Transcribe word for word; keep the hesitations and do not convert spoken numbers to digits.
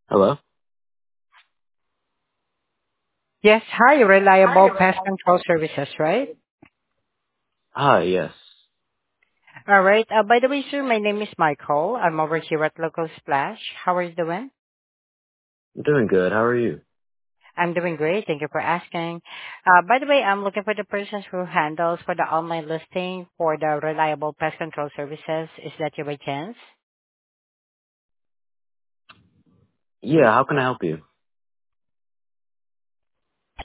Hello? Yes, hi, reliable pest control services, right? Hi, yes. All right. Uh, by the way, sir, my name is Michael. I'm over here at Local Splash. How are you doing? I'm doing good. How are you? I'm doing great. Thank you for asking. Uh, by the way, I'm looking for the person who handles for the online listing for the reliable pest control services. Is that you by chance? Yeah, how can I help you?